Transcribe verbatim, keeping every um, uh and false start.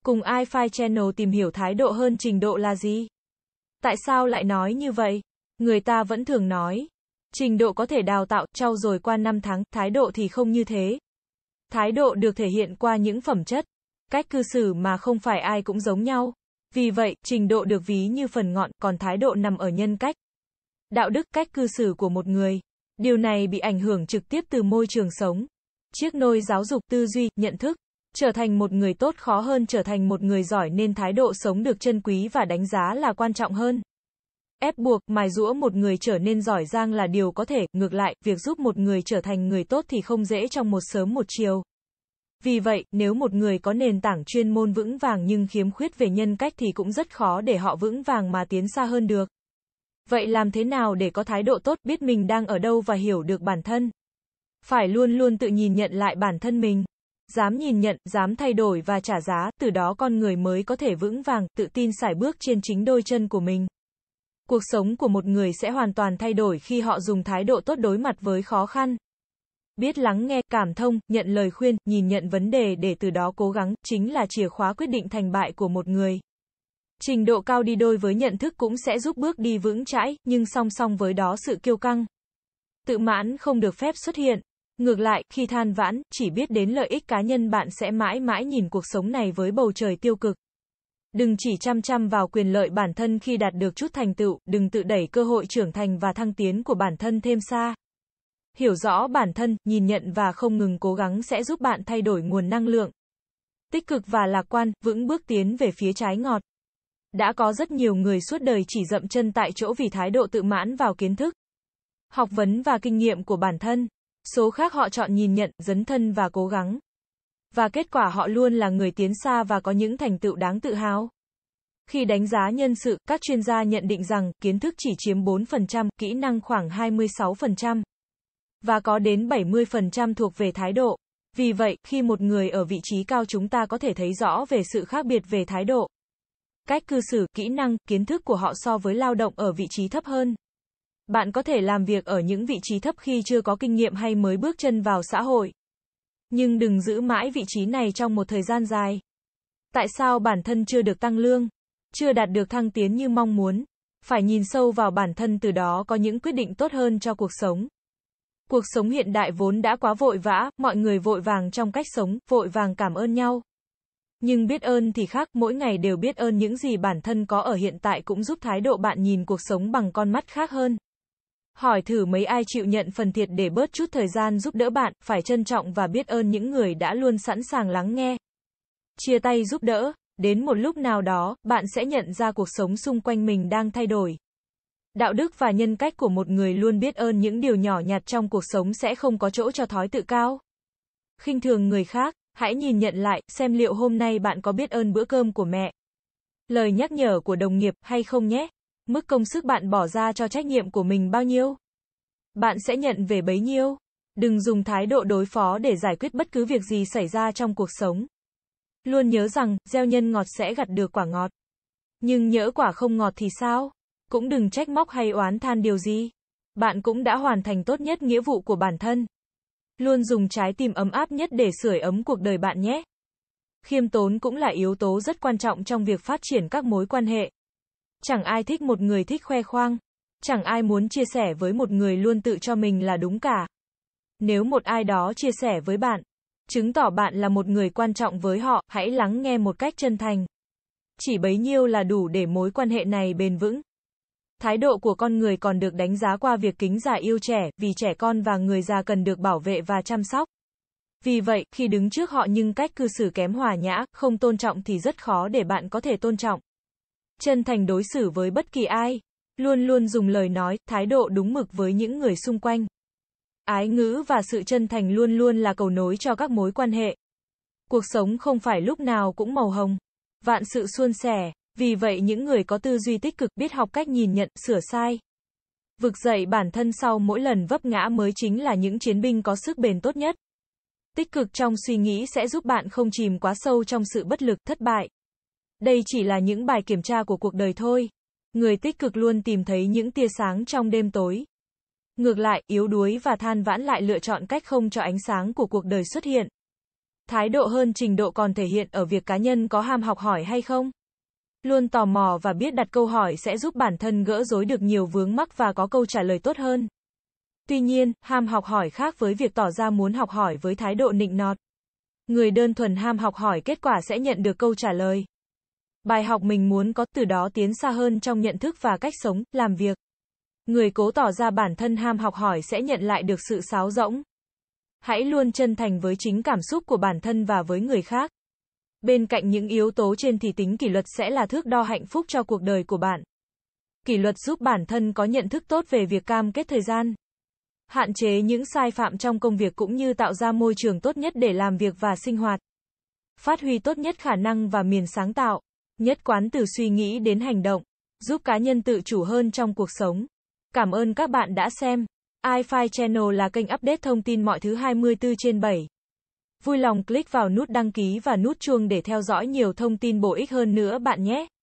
Cùng iFi Channel tìm hiểu thái độ hơn trình độ là gì? Tại sao lại nói như vậy? Người ta vẫn thường nói, trình độ có thể đào tạo, trau dồi qua năm tháng, thái độ thì không như thế. Thái độ được thể hiện qua những phẩm chất, cách cư xử mà không phải ai cũng giống nhau. Vì vậy, trình độ được ví như phần ngọn, còn thái độ nằm ở nhân cách, đạo đức, cách cư xử của một người. Điều này bị ảnh hưởng trực tiếp từ môi trường sống, chiếc nôi giáo dục, tư duy, nhận thức. Trở thành một người tốt khó hơn trở thành một người giỏi, nên thái độ sống được trân quý và đánh giá là quan trọng hơn. Ép buộc, mài giũa một người trở nên giỏi giang là điều có thể, ngược lại, việc giúp một người trở thành người tốt thì không dễ trong một sớm một chiều. Vì vậy, nếu một người có nền tảng chuyên môn vững vàng nhưng khiếm khuyết về nhân cách thì cũng rất khó để họ vững vàng mà tiến xa hơn được. Vậy làm thế nào để có thái độ tốt, biết mình đang ở đâu và hiểu được bản thân? Phải luôn luôn tự nhìn nhận lại bản thân mình. Dám nhìn nhận, dám thay đổi và trả giá, từ đó con người mới có thể vững vàng, tự tin sải bước trên chính đôi chân của mình. Cuộc sống của một người sẽ hoàn toàn thay đổi khi họ dùng thái độ tốt đối mặt với khó khăn. Biết lắng nghe, cảm thông, nhận lời khuyên, nhìn nhận vấn đề để từ đó cố gắng, chính là chìa khóa quyết định thành bại của một người. Trình độ cao đi đôi với nhận thức cũng sẽ giúp bước đi vững chãi, nhưng song song với đó sự kiêu căng, tự mãn không được phép xuất hiện. Ngược lại, khi than vãn, chỉ biết đến lợi ích cá nhân, bạn sẽ mãi mãi nhìn cuộc sống này với bầu trời tiêu cực. Đừng chỉ chăm chăm vào quyền lợi bản thân khi đạt được chút thành tựu, đừng tự đẩy cơ hội trưởng thành và thăng tiến của bản thân thêm xa. Hiểu rõ bản thân, nhìn nhận và không ngừng cố gắng sẽ giúp bạn thay đổi nguồn năng lượng tích cực và lạc quan, vững bước tiến về phía trái ngọt. Đã có rất nhiều người suốt đời chỉ dậm chân tại chỗ vì thái độ tự mãn vào kiến thức, học vấn và kinh nghiệm của bản thân. Số khác họ chọn nhìn nhận, dấn thân và cố gắng. Và kết quả họ luôn là người tiến xa và có những thành tựu đáng tự hào. Khi đánh giá nhân sự, các chuyên gia nhận định rằng, kiến thức chỉ chiếm bốn phần trăm, kỹ năng khoảng hai mươi sáu phần trăm. Và có đến bảy mươi phần trăm thuộc về thái độ. Vì vậy, khi một người ở vị trí cao chúng ta có thể thấy rõ về sự khác biệt về thái độ, cách cư xử, kỹ năng, kiến thức của họ so với lao động ở vị trí thấp hơn. Bạn có thể làm việc ở những vị trí thấp khi chưa có kinh nghiệm hay mới bước chân vào xã hội. Nhưng đừng giữ mãi vị trí này trong một thời gian dài. Tại sao bản thân chưa được tăng lương? Chưa đạt được thăng tiến như mong muốn? Phải nhìn sâu vào bản thân, từ đó có những quyết định tốt hơn cho cuộc sống. Cuộc sống hiện đại vốn đã quá vội vã, mọi người vội vàng trong cách sống, vội vàng cảm ơn nhau. Nhưng biết ơn thì khác, mỗi ngày đều biết ơn những gì bản thân có ở hiện tại cũng giúp thái độ bạn nhìn cuộc sống bằng con mắt khác hơn. Hỏi thử mấy ai chịu nhận phần thiệt để bớt chút thời gian giúp đỡ bạn, phải trân trọng và biết ơn những người đã luôn sẵn sàng lắng nghe, chia tay giúp đỡ. Đến một lúc nào đó, bạn sẽ nhận ra cuộc sống xung quanh mình đang thay đổi. Đạo đức và nhân cách của một người luôn biết ơn những điều nhỏ nhặt trong cuộc sống sẽ không có chỗ cho thói tự cao, khinh thường người khác. Hãy nhìn nhận lại, xem liệu hôm nay bạn có biết ơn bữa cơm của mẹ, lời nhắc nhở của đồng nghiệp hay không nhé. Mức công sức bạn bỏ ra cho trách nhiệm của mình bao nhiêu, bạn sẽ nhận về bấy nhiêu. Đừng dùng thái độ đối phó để giải quyết bất cứ việc gì xảy ra trong cuộc sống. Luôn nhớ rằng, gieo nhân ngọt sẽ gặt được quả ngọt. Nhưng nhỡ quả không ngọt thì sao? Cũng đừng trách móc hay oán than điều gì. Bạn cũng đã hoàn thành tốt nhất nghĩa vụ của bản thân. Luôn dùng trái tim ấm áp nhất để sưởi ấm cuộc đời bạn nhé. Khiêm tốn cũng là yếu tố rất quan trọng trong việc phát triển các mối quan hệ. Chẳng ai thích một người thích khoe khoang. Chẳng ai muốn chia sẻ với một người luôn tự cho mình là đúng cả. Nếu một ai đó chia sẻ với bạn, chứng tỏ bạn là một người quan trọng với họ, hãy lắng nghe một cách chân thành. Chỉ bấy nhiêu là đủ để mối quan hệ này bền vững. Thái độ của con người còn được đánh giá qua việc kính già yêu trẻ, vì trẻ con và người già cần được bảo vệ và chăm sóc. Vì vậy, khi đứng trước họ nhưng cách cư xử kém hòa nhã, không tôn trọng thì rất khó để bạn có thể tôn trọng, chân thành đối xử với bất kỳ ai. Luôn luôn dùng lời nói, thái độ đúng mực với những người xung quanh. Ái ngữ và sự chân thành luôn luôn là cầu nối cho các mối quan hệ. Cuộc sống không phải lúc nào cũng màu hồng, vạn sự suôn sẻ. Vì vậy những người có tư duy tích cực, biết học cách nhìn nhận, sửa sai, vực dậy bản thân sau mỗi lần vấp ngã mới chính là những chiến binh có sức bền tốt nhất. Tích cực trong suy nghĩ sẽ giúp bạn không chìm quá sâu trong sự bất lực, thất bại. Đây chỉ là những bài kiểm tra của cuộc đời thôi. Người tích cực luôn tìm thấy những tia sáng trong đêm tối. Ngược lại, yếu đuối và than vãn lại lựa chọn cách không cho ánh sáng của cuộc đời xuất hiện. Thái độ hơn trình độ còn thể hiện ở việc cá nhân có ham học hỏi hay không. Luôn tò mò và biết đặt câu hỏi sẽ giúp bản thân gỡ rối được nhiều vướng mắc và có câu trả lời tốt hơn. Tuy nhiên, ham học hỏi khác với việc tỏ ra muốn học hỏi với thái độ nịnh nọt. Người đơn thuần ham học hỏi kết quả sẽ nhận được câu trả lời. Bài học mình muốn có, từ đó tiến xa hơn trong nhận thức và cách sống, làm việc. Người cố tỏ ra bản thân ham học hỏi sẽ nhận lại được sự sáo rỗng. Hãy luôn chân thành với chính cảm xúc của bản thân và với người khác. Bên cạnh những yếu tố trên thì tính kỷ luật sẽ là thước đo hạnh phúc cho cuộc đời của bạn. Kỷ luật giúp bản thân có nhận thức tốt về việc cam kết thời gian, hạn chế những sai phạm trong công việc cũng như tạo ra môi trường tốt nhất để làm việc và sinh hoạt. Phát huy tốt nhất khả năng và miền sáng tạo, nhất quán từ suy nghĩ đến hành động, giúp cá nhân tự chủ hơn trong cuộc sống. Cảm ơn các bạn đã xem. iFi Channel là kênh update thông tin mọi thứ hai mươi tư trên bảy. Vui lòng click vào nút đăng ký và nút chuông để theo dõi nhiều thông tin bổ ích hơn nữa bạn nhé.